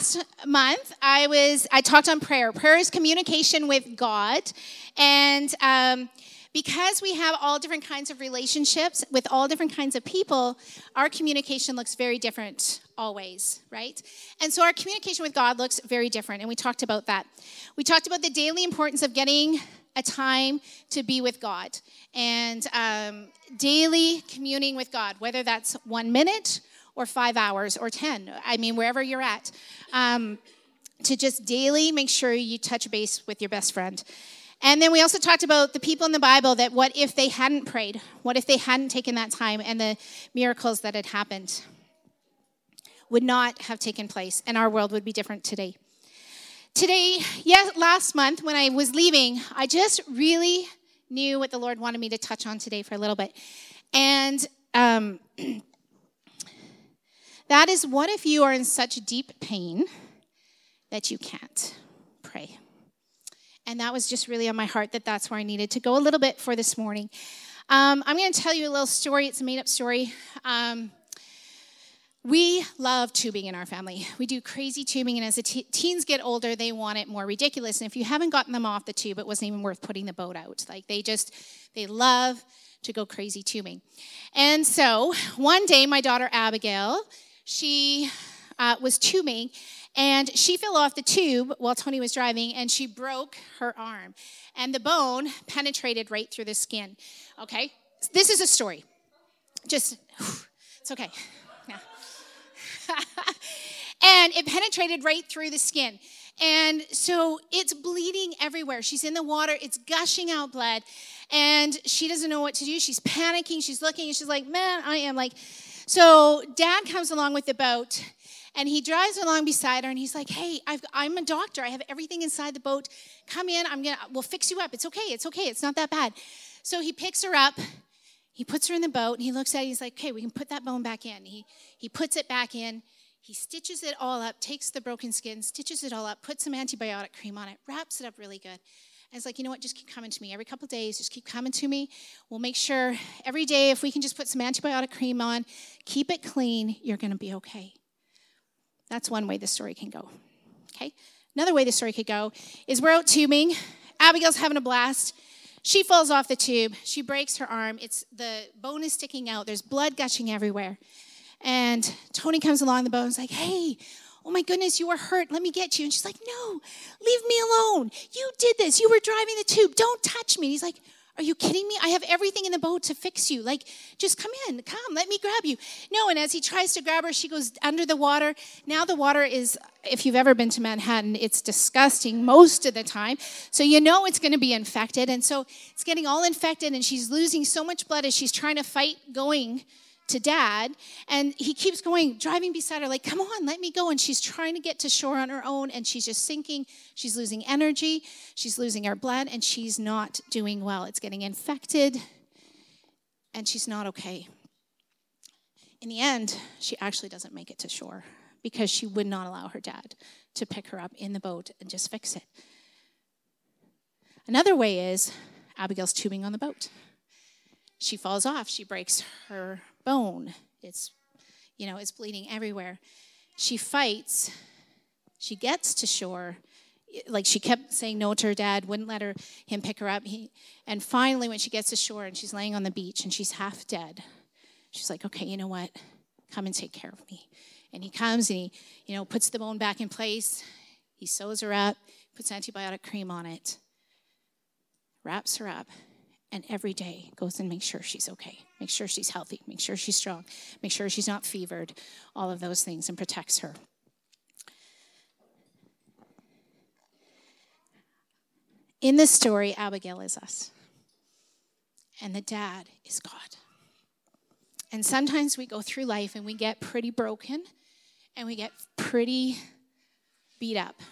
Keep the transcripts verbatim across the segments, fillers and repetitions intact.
last month, I was I talked on prayer. Prayer is communication with God, and um, because we have all different kinds of relationships with all different kinds of people, our communication looks very different always, right? And so our communication with God looks very different, and we talked about that. We talked about the daily importance of getting a time to be with God, and um, daily communing with God, whether that's one minute or five hours or ten. I mean, wherever you're at, um, to just daily make sure you touch base with your best friend. And then we also talked about the people in the Bible that what if they hadn't prayed? What if they hadn't taken that time, and the miracles that had happened would not have taken place, and our world would be different today. Today, yes, last month when I was leaving, I just really knew what the Lord wanted me to touch on today for a little bit. And um, that is, what if you are in such deep pain that you can't pray? And that was just really on my heart, that that's where I needed to go a little bit for this morning. Um, I'm going to tell you a little story. It's a made-up story. Um, we love tubing in our family. We do crazy tubing, and as the te- teens get older, they want it more ridiculous. And if you haven't gotten them off the tube, it wasn't even worth putting the boat out. Like, they just, they love to go crazy tubing. And so one day, my daughter Abigail, she uh, was tubing, and she fell off the tube while Tony was driving, and she broke her arm. And the bone penetrated right through the skin. Okay? This is a story. Just, it's okay. Yeah. And it penetrated right through the skin. And so it's bleeding everywhere. She's in the water. It's gushing out blood. And she doesn't know what to do. She's panicking. She's looking. And she's like, man, I am like... So Dad comes along with the boat, and he drives along beside her, and he's like, hey, I've, I'm a doctor. I have everything inside the boat. Come in. I'm gonna, we'll fix you up. It's okay. It's okay. It's not that bad. So he picks her up. He puts her in the boat, and he looks at it. He's like, okay, we can put that bone back in. He, he puts it back in. He stitches it all up, takes the broken skin, stitches it all up, puts some antibiotic cream on it, wraps it up really good. And it's like, you know what, just keep coming to me. Every couple of days, just keep coming to me. We'll make sure every day, if we can just put some antibiotic cream on, keep it clean, you're going to be okay. That's one way the story can go, okay? Another way the story could go is we're out tubing. Abigail's having a blast. She falls off the tube. She breaks her arm. It's the bone is sticking out. There's blood gushing everywhere. And Tony comes along the boat and is like, hey, oh my goodness, you were hurt. Let me get you. And she's like, no, leave me alone. You did this. You were driving the tube. Don't touch me. And he's like, are you kidding me? I have everything in the boat to fix you. Like, just come in. Come, let me grab you. No, and as he tries to grab her, she goes under the water. Now the water is, if you've ever been to Manhattan, it's disgusting most of the time. So you know it's going to be infected. And so it's getting all infected, and she's losing so much blood as she's trying to fight going to Dad, and he keeps going, driving beside her, like, come on, let me go. And she's trying to get to shore on her own, and she's just sinking. She's losing energy. She's losing her blood, and she's not doing well. It's getting infected, and she's not okay. In the end, she actually doesn't make it to shore because she would not allow her dad to pick her up in the boat and just fix it. Another way is Abigail's tubing on the boat. She falls off. She breaks her bone. It's, you know, it's bleeding everywhere. She fights. She gets to shore. Like, she kept saying no to her dad, wouldn't let her him pick her up. He, and finally, when she gets to shore and she's laying on the beach and she's half dead, she's like, okay, you know what? Come and take care of me. And he comes and he, you know, puts the bone back in place. He sews her up, puts antibiotic cream on it, wraps her up. And every day goes and makes sure she's okay, make sure she's healthy, make sure she's strong, make sure she's not fevered, all of those things, and protects her. In this story, Abigail is us, and the dad is God. And sometimes we go through life and we get pretty broken, and we get pretty beat up.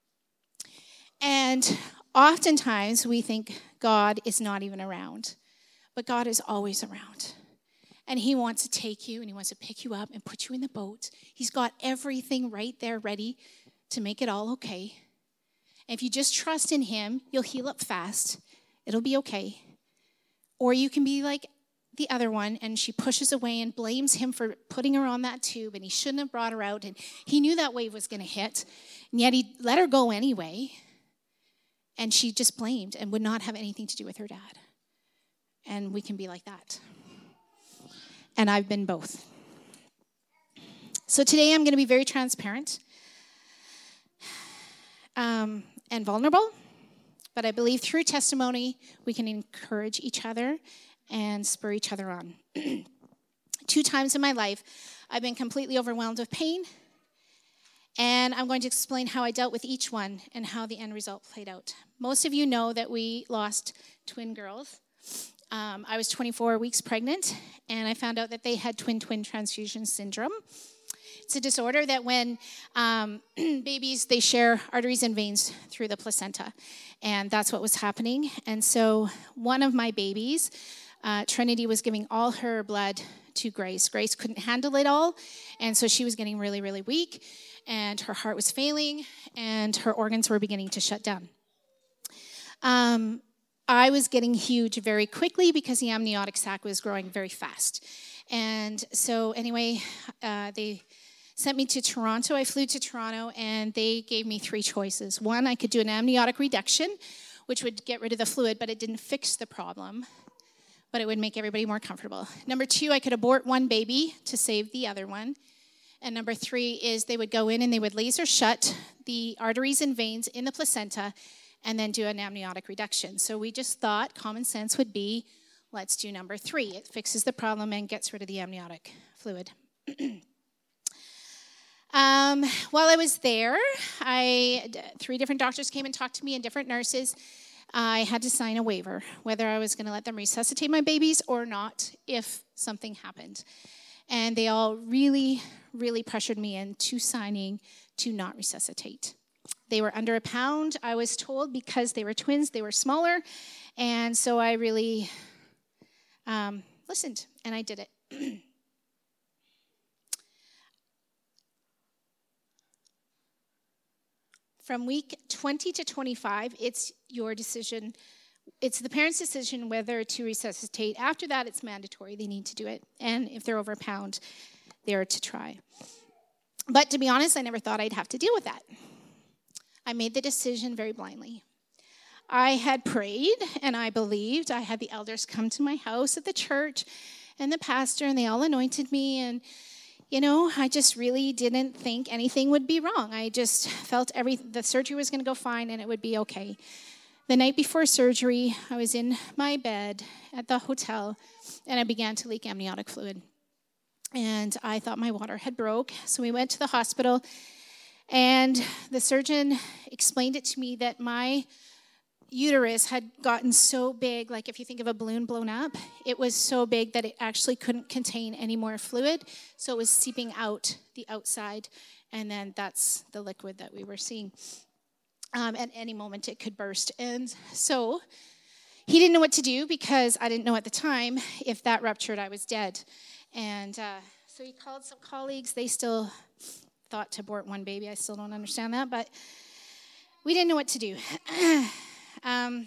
And oftentimes we think God is not even around, but God is always around. And he wants to take you, and he wants to pick you up and put you in the boat. He's got everything right there ready to make it all okay. And if you just trust in him, you'll heal up fast. It'll be okay. Or you can be like the other one, and she pushes away and blames him for putting her on that tube, and he shouldn't have brought her out, and he knew that wave was going to hit, and yet he let her go anyway, and she just blamed and would not have anything to do with her dad. And we can be like that. And I've been both. So today I'm going to be very transparent um, and vulnerable, but I believe through testimony we can encourage each other and spur each other on. Two times in my life, I've been completely overwhelmed with pain, and I'm going to explain how I dealt with each one and how the end result played out. Most of you know that we lost twin girls. Um, I was twenty-four weeks pregnant, and I found out that they had twin-twin transfusion syndrome. It's a disorder that when um, babies, they share arteries and veins through the placenta, and that's what was happening. And so one of my babies, Uh, Trinity, was giving all her blood to Grace. Grace couldn't handle it all, and so she was getting really, really weak, and her heart was failing, and her organs were beginning to shut down. Um, I was getting huge very quickly because the amniotic sac was growing very fast. And so anyway, uh, they sent me to Toronto. I flew to Toronto, and they gave me three choices. One, I could do an amniotic reduction, which would get rid of the fluid, but it didn't fix the problem, but it would make everybody more comfortable. Number two, I could abort one baby to save the other one. And number three is they would go in and they would laser shut the arteries and veins in the placenta and then do an amniotic reduction. So we just thought common sense would be, let's do number three. It fixes the problem and gets rid of the amniotic fluid. um, while I was there, I, three different doctors came and talked to me and different nurses. I had to sign a waiver, whether I was going to let them resuscitate my babies or not if something happened. And they all really, really pressured me into signing to not resuscitate. They were under a pound, I was told, because they were twins, they were smaller. And so I really um, listened, and I did it. From week twenty to twenty-five, it's your decision. It's the parent's decision whether to resuscitate. After that, it's mandatory. They need to do it. And if they're over a pound, they're to try. But to be honest, I never thought I'd have to deal with that. I made the decision very blindly. I had prayed, and I believed. I had the elders come to my house at the church and the pastor, and they all anointed me, and you know, I just really didn't think anything would be wrong. I just felt every the surgery was going to go fine and it would be okay. The night before surgery, I was in my bed at the hotel, and I began to leak amniotic fluid. And I thought my water had broke, so we went to the hospital, and the surgeon explained it to me that my uterus had gotten so big, like if you think of a balloon blown up, it was so big that it actually couldn't contain any more fluid, so it was seeping out the outside, and then that's the liquid that we were seeing. Um, at any moment it could burst. And so he didn't know what to do because I didn't know at the time if that ruptured, I was dead. And uh, so he called some colleagues. They still thought to abort one baby. I still don't understand that, but we didn't know what to do. Um,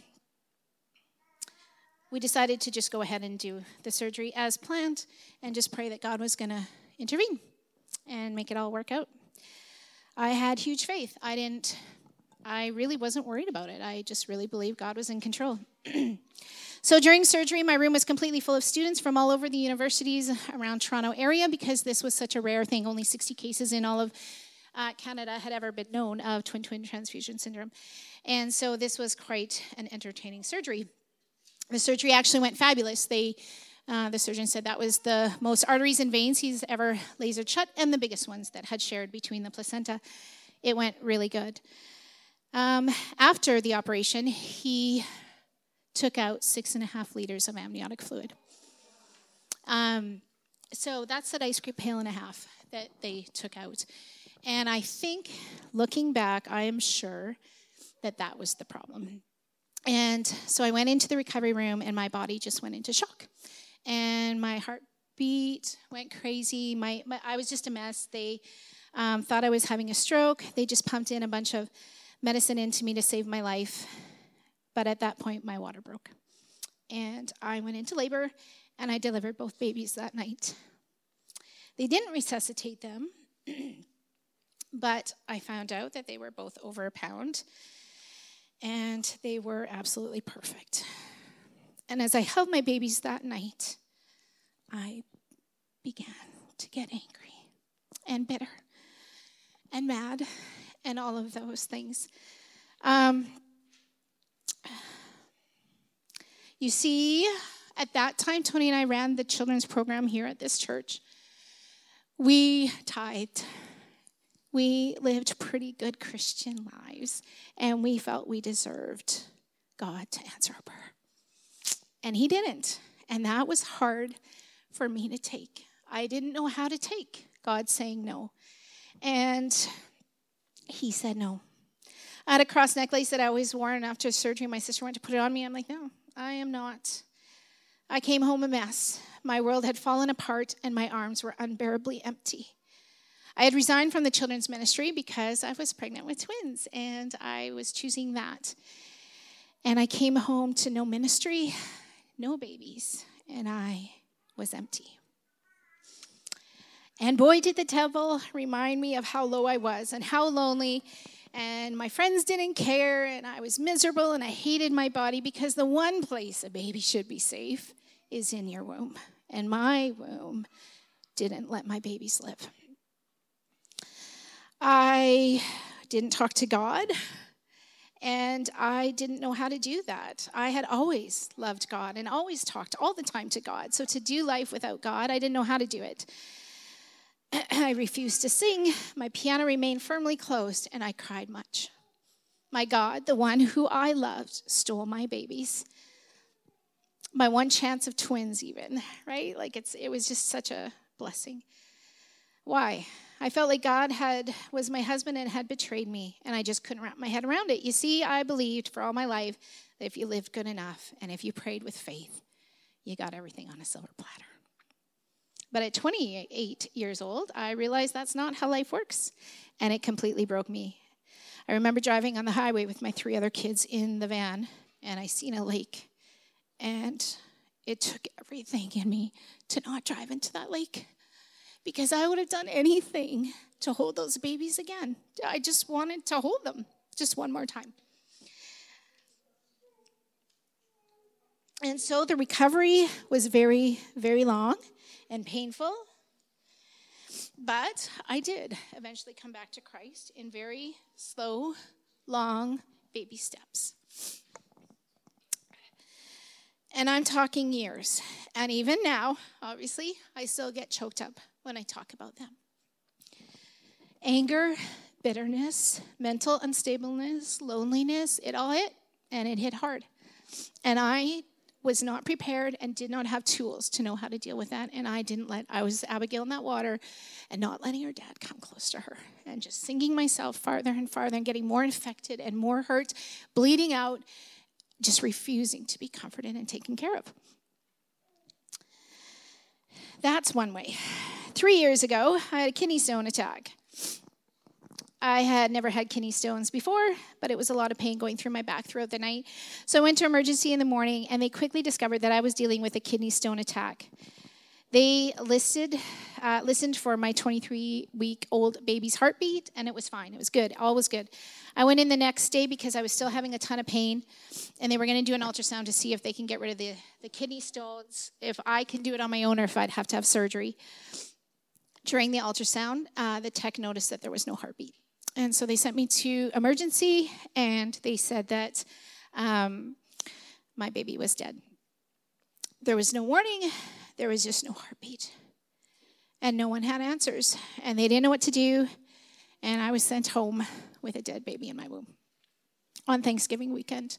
we decided to just go ahead and do the surgery as planned and just pray that God was going to intervene and make it all work out. I had huge faith. I didn't, I really wasn't worried about it. I just really believed God was in control. So during surgery, my room was completely full of students from all over the universities around Toronto area because this was such a rare thing. Only sixty cases in all of Uh, Canada had ever been known of twin-twin transfusion syndrome. And so this was quite an entertaining surgery. The surgery actually went fabulous. They, uh, the surgeon said that was the most arteries and veins he's ever lasered shut and the biggest ones that had shared between the placenta. It went really good. Um, after the operation, he took out six and a half liters of amniotic fluid. Um, so that's an ice cream pail and a half that they took out. And I think, looking back, I am sure that that was the problem. And so I went into the recovery room, and my body just went into shock. And my heartbeat went crazy. My, my I was just a mess. They um, thought I was having a stroke. They just pumped in a bunch of medicine into me to save my life. But at that point, my water broke. And I went into labor, and I delivered both babies that night. They didn't resuscitate them, but I found out that they were both over a pound, and they were absolutely perfect. And as I held my babies that night, I began to get angry and bitter and mad and all of those things. Um, you see, at that time, Tony and I ran the children's program here at this church. We tithed. We lived pretty good Christian lives, and we felt we deserved God to answer our prayer. And he didn't, and that was hard for me to take. I didn't know how to take God saying no, and he said no. I had a cross necklace that I always wore, and after surgery, my sister went to put it on me. I'm like, no, I am not. I came home a mess. My world had fallen apart, and my arms were unbearably empty. I had resigned from the children's ministry because I was pregnant with twins, and I was choosing that. And I came home to no ministry, no babies, and I was empty. And boy, did the devil remind me of how low I was and how lonely, and my friends didn't care, and I was miserable, and I hated my body, because the one place a baby should be safe is in your womb. And my womb didn't let my babies live. I didn't talk to God, and I didn't know how to do that. I had always loved God and always talked all the time to God. So to do life without God, I didn't know how to do it. I refused to sing. My piano remained firmly closed, and I cried much. My God, the one who I loved, stole my babies. My one chance of twins even, right? Like it's it was just such a blessing. Why? I felt like God had was my husband and had betrayed me, and I just couldn't wrap my head around it. You see, I believed for all my life that if you lived good enough and if you prayed with faith, you got everything on a silver platter. But at twenty-eight years old, I realized that's not how life works, and it completely broke me. I remember driving on the highway with my three other kids in the van, and I seen a lake, and it took everything in me to not drive into that lake, because I would have done anything to hold those babies again. I just wanted to hold them just one more time. And so the recovery was very, very long and painful, but I did eventually come back to Christ in very slow, long baby steps. And I'm talking years. And even now, obviously, I still get choked up when I talk about them. Anger, bitterness, mental unstableness, loneliness, it all hit, and it hit hard. And I was not prepared and did not have tools to know how to deal with that. And I didn't let, I was Abigail in that water and not letting her dad come close to her and just sinking myself farther and farther and getting more infected and more hurt, bleeding out, just refusing to be comforted and taken care of. That's one way. Three years ago, I had a kidney stone attack. I had never had kidney stones before, but it was a lot of pain going through my back throughout the night. So I went to emergency in the morning, and they quickly discovered that I was dealing with a kidney stone attack. They listed, uh, listened for my twenty-three-week-old baby's heartbeat, and it was fine. It was good. All was good. I went in the next day because I was still having a ton of pain, and they were going to do an ultrasound to see if they can get rid of the, the kidney stones, if I can do it on my own or if I'd have to have surgery. During the ultrasound, uh, the tech noticed that there was no heartbeat. And so they sent me to emergency, and they said that um, my baby was dead. There was no warning. There was just no heartbeat. And no one had answers. And they didn't know what to do. And I was sent home with a dead baby in my womb on Thanksgiving weekend.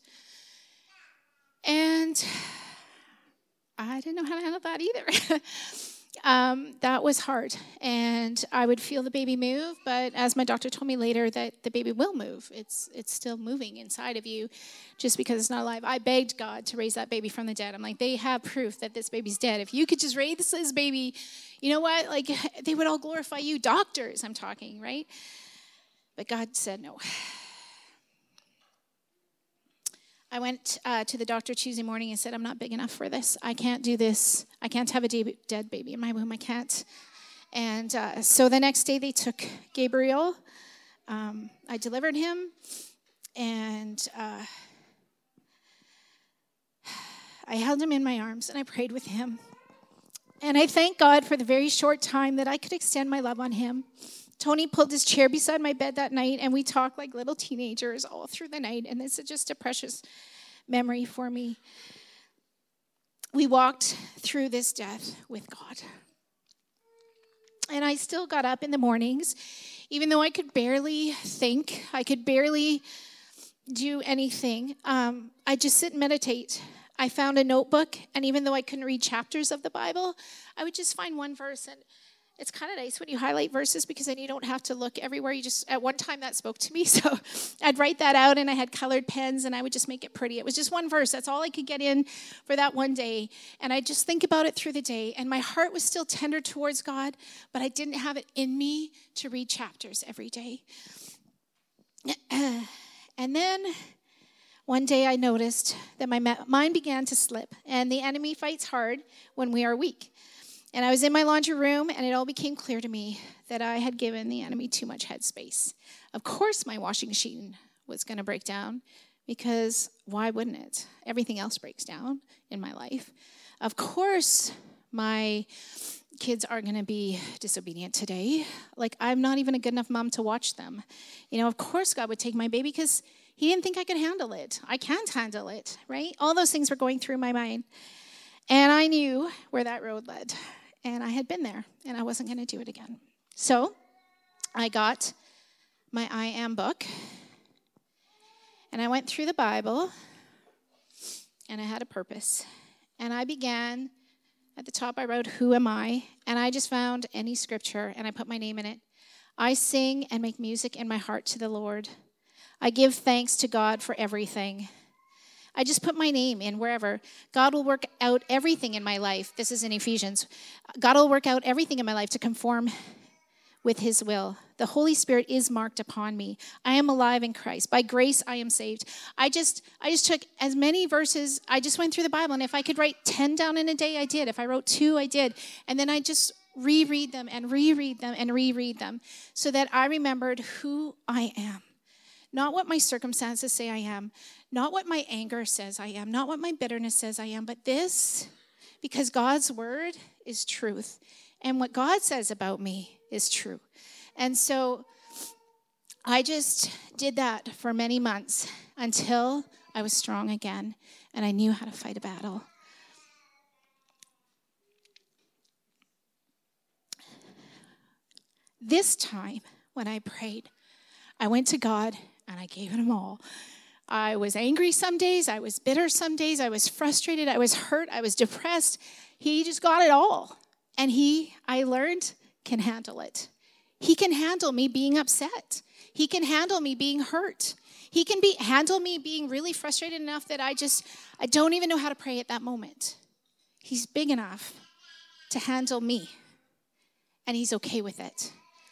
And I didn't know how to handle that either. Um, that was hard, and I would feel the baby move, but as my doctor told me later, that the baby will move. It's it's still moving inside of you just because it's not alive. I begged God to raise that baby from the dead. I'm like, they have proof that this baby's dead. If you could just raise this baby, you know what? Like, they would all glorify you. Doctors, I'm talking, right? But God said no. I went uh, to the doctor Tuesday morning and said, I'm not big enough for this. I can't do this. I can't have a de- dead baby in my womb. I can't. And uh, so the next day they took Gabriel. Um, I delivered him. And uh, I held him in my arms and I prayed with him. And I thank God for the very short time that I could extend my love on him. Tony pulled his chair beside my bed that night, and we talked like little teenagers all through the night, and this is just a precious memory for me. We walked through this death with God. And I still got up in the mornings, even though I could barely think, I could barely do anything. Um, I just sit and meditate. I found a notebook, and even though I couldn't read chapters of the Bible, I would just find one verse. And it's kind of nice when you highlight verses because then you don't have to look everywhere. You just, at one time that spoke to me, so I'd write that out, and I had colored pens, and I would just make it pretty. It was just one verse. That's all I could get in for that one day, and I'd just think about it through the day, and my heart was still tender towards God, but I didn't have it in me to read chapters every day. And then one day I noticed that my mind began to slip, and the enemy fights hard when we are weak. And I was in my laundry room, and it all became clear to me that I had given the enemy too much headspace. Of course my washing machine was going to break down, because why wouldn't it? Everything else breaks down in my life. Of course my kids are going to be disobedient today. Like, I'm not even a good enough mom to watch them. You know, of course God would take my baby because he didn't think I could handle it. I can't handle it, right? All those things were going through my mind. And I knew where that road led. And I had been there, and I wasn't going to do it again. So I got my I Am book, and I went through the Bible, and I had a purpose. And I began, at the top I wrote, who am I? And I just found any scripture, and I put my name in it. I sing and make music in my heart to the Lord. I give thanks to God for everything. I just put my name in wherever. God will work out everything in my life. This is in Ephesians. God will work out everything in my life to conform with his will. The Holy Spirit is marked upon me. I am alive in Christ. By grace, I am saved. I just I just took as many verses. I just went through the Bible, and if I could write ten down in a day, I did. If I wrote two, I did. And then I just reread them and reread them and reread them so that I remembered who I am. Not what my circumstances say I am, not what my anger says I am, not what my bitterness says I am, but this, because God's word is truth. And what God says about me is true. And so I just did that for many months until I was strong again and I knew how to fight a battle. This time when I prayed, I went to God and I gave it him all. I was angry some days. I was bitter some days. I was frustrated. I was hurt. I was depressed. He just got it all. And he, I learned, can handle it. He can handle me being upset. He can handle me being hurt. He can be handle me being really frustrated enough that I just, I don't even know how to pray at that moment. He's big enough to handle me. And he's okay with it.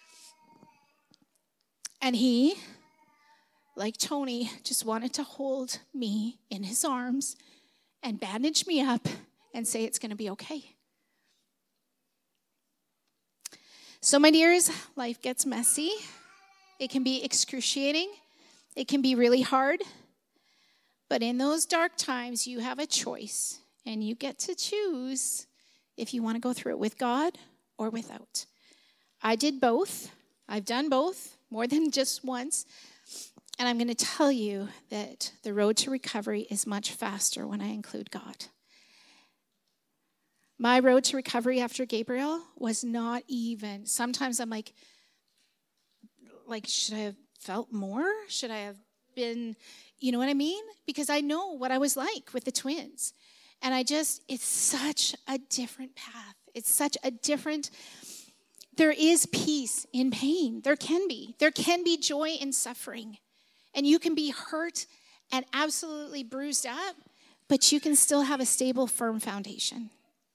And he, like Tony, just wanted to hold me in his arms and bandage me up and say it's going to be okay. So, my dears, life gets messy. It can be excruciating. It can be really hard. But in those dark times, you have a choice, and you get to choose if you want to go through it with God or without. I did both. I've done both more than just once. And I'm going to tell you that the road to recovery is much faster when I include God. My road to recovery after Gabriel was not even. Sometimes I'm like, like, should I have felt more? Should I have been, you know what I mean? Because I know what I was like with the twins. And I just, it's such a different path. It's such a different, there is peace in pain. There can be. There can be joy in suffering. And you can be hurt and absolutely bruised up, but you can still have a stable, firm foundation.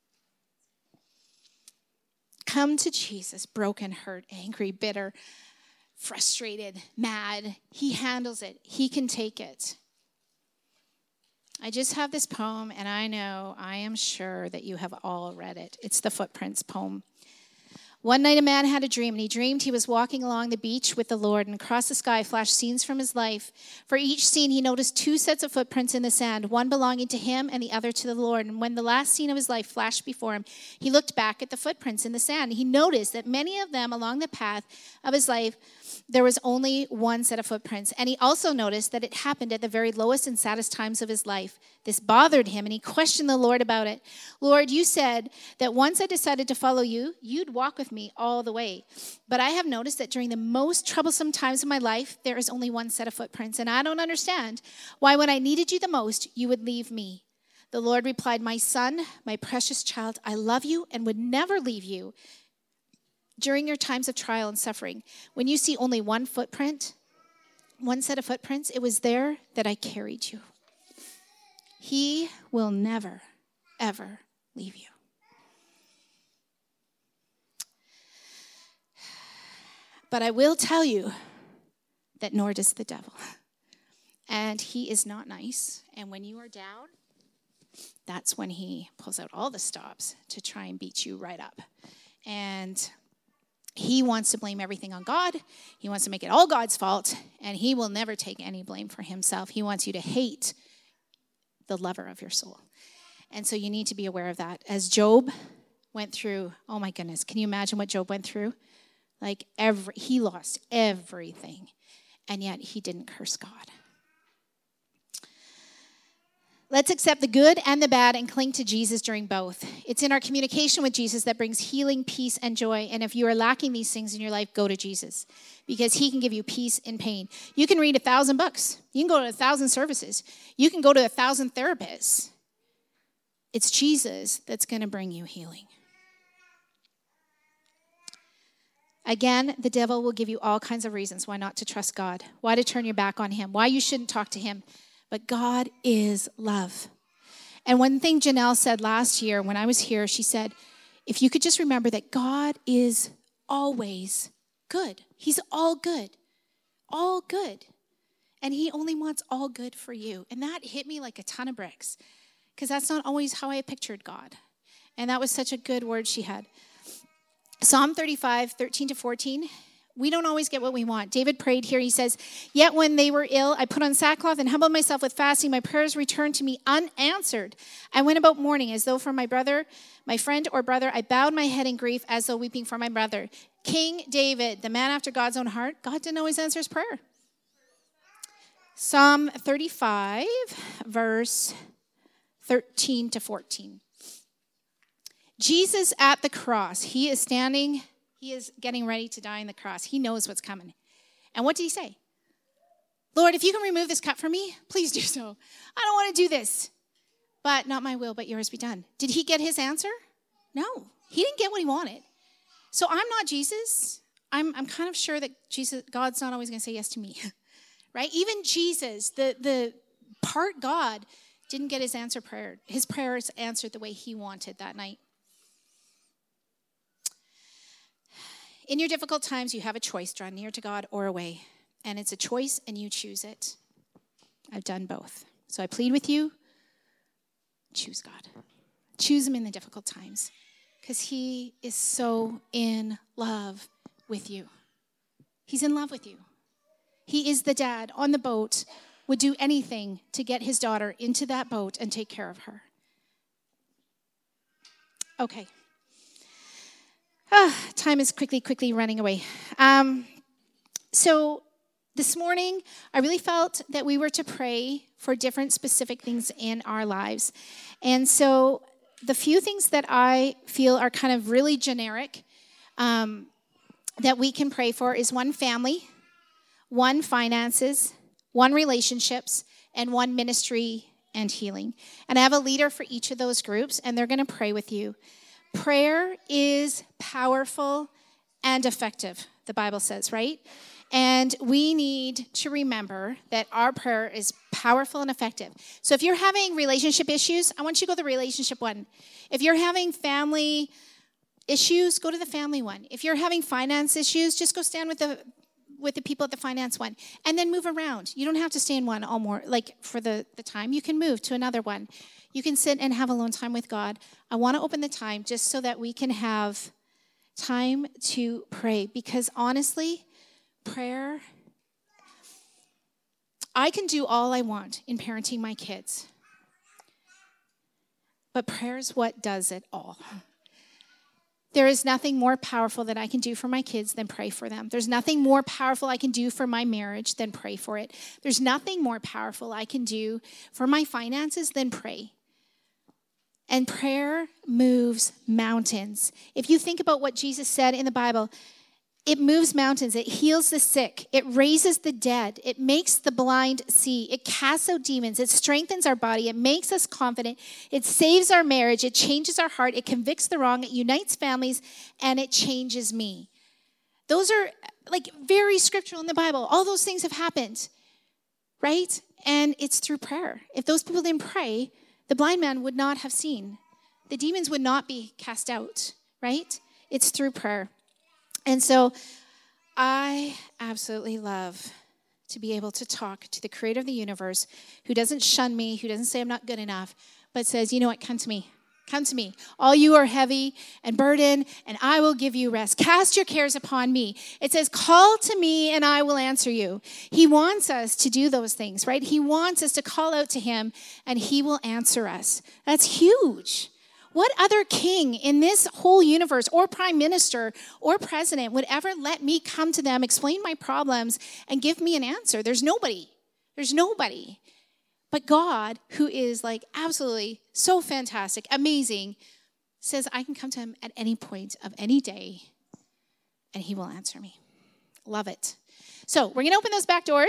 Come to Jesus, broken, hurt, angry, bitter, frustrated, mad. He handles it. He can take it. I just have this poem, and I know, I am sure that you have all read it. It's the Footprints poem. One night a man had a dream, and he dreamed he was walking along the beach with the Lord, and across the sky flashed scenes from his life. For each scene, he noticed two sets of footprints in the sand, one belonging to him and the other to the Lord. And when the last scene of his life flashed before him, he looked back at the footprints in the sand. He noticed that many of them along the path of his life, there was only one set of footprints. And he also noticed that it happened at the very lowest and saddest times of his life. This bothered him, and he questioned the Lord about it. Lord, you said that once I decided to follow you, you'd walk with me all the way. But I have noticed that during the most troublesome times of my life, there is only one set of footprints, and I don't understand why when I needed you the most, you would leave me. The Lord replied, my son, my precious child, I love you and would never leave you. During your times of trial and suffering, when you see only one footprint, one set of footprints, it was there that I carried you. He will never, ever leave you. But I will tell you that nor does the devil. And he is not nice. And when you are down, that's when he pulls out all the stops to try and beat you right up. And he wants to blame everything on God. He wants to make it all God's fault. And he will never take any blame for himself. He wants you to hate the lover of your soul. And so you need to be aware of that. As Job went through, oh my goodness, can you imagine what Job went through? Like every, he lost everything, and yet he didn't curse God. Let's accept the good and the bad and cling to Jesus during both. It's in our communication with Jesus that brings healing, peace, and joy. And if you are lacking these things in your life, go to Jesus, because he can give you peace in pain. You can read a thousand books. You can go to a thousand services. You can go to a thousand therapists. It's Jesus that's going to bring you healing. Again, the devil will give you all kinds of reasons why not to trust God, why to turn your back on him, why you shouldn't talk to him. But God is love. And one thing Janelle said last year when I was here, she said, if you could just remember that God is always good. He's all good, all good. And he only wants all good for you. And that hit me like a ton of bricks, because that's not always how I pictured God. And that was such a good word she had. Psalm thirty-five, thirteen to fourteen. We don't always get what we want. David prayed here. He says, yet when they were ill, I put on sackcloth and humbled myself with fasting. My prayers returned to me unanswered. I went about mourning as though for my brother, my friend or brother. I bowed my head in grief as though weeping for my brother. King David, the man after God's own heart, God didn't always answer his prayer. Psalm thirty-five, verse thirteen to fourteen. Jesus at the cross, he is standing, he is getting ready to die on the cross. He knows what's coming. And what did he say? Lord, if you can remove this cup from me, please do so. I don't want to do this. But not my will, but yours be done. Did he get his answer? No, he didn't get what he wanted. So I'm not Jesus. I'm, I'm kind of sure that Jesus, God's not always going to say yes to me, right? Even Jesus, the, the part God, didn't get his answer prayer. His prayers answered the way he wanted that night. In your difficult times, you have a choice, draw near to God or away. And it's a choice, and you choose it. I've done both. So I plead with you, choose God. Choose him in the difficult times, because he is so in love with you. He's in love with you. He is the dad on the boat, would do anything to get his daughter into that boat and take care of her. Okay. Ah, time is quickly, quickly running away. Um, so this morning, I really felt that we were to pray for different specific things in our lives. And so the few things that I feel are kind of really generic um, that we can pray for is one family, one finances, one relationships, and one ministry and healing. And I have a leader for each of those groups, and they're going to pray with you. Prayer is powerful and effective, the Bible says, right? And we need to remember that our prayer is powerful and effective. So if you're having relationship issues, I want you to go to the relationship one. If you're having family issues, go to the family one. If you're having finance issues, just go stand with the with the people at the finance one, and then move around. You don't have to stay in one all more, like for the, the time. You can move to another one. You can sit and have alone time with God. I want to open the time just so that we can have time to pray, because honestly, prayer, I can do all I want in parenting my kids, but prayer is what does it all. There is nothing more powerful that I can do for my kids than pray for them. There's nothing more powerful I can do for my marriage than pray for it. There's nothing more powerful I can do for my finances than pray. And prayer moves mountains. If you think about what Jesus said in the Bible, it moves mountains. It heals the sick. It raises the dead. It makes the blind see. It casts out demons. It strengthens our body. It makes us confident. It saves our marriage. It changes our heart. It convicts the wrong. It unites families. And it changes me. Those are like very scriptural in the Bible. All those things have happened, right? And it's through prayer. If those people didn't pray, the blind man would not have seen. The demons would not be cast out, right? It's through prayer. And so I absolutely love to be able to talk to the creator of the universe, who doesn't shun me, who doesn't say I'm not good enough, but says, you know what, come to me. Come to me. All you are heavy and burdened, and I will give you rest. Cast your cares upon me. It says, call to me and I will answer you. He wants us to do those things, right? He wants us to call out to him and he will answer us. That's huge. What other king in this whole universe or prime minister or president would ever let me come to them, explain my problems, and give me an answer? There's nobody. There's nobody. But God, who is like absolutely so fantastic, amazing, says I can come to him at any point of any day, and he will answer me. Love it. So we're going to open those back doors.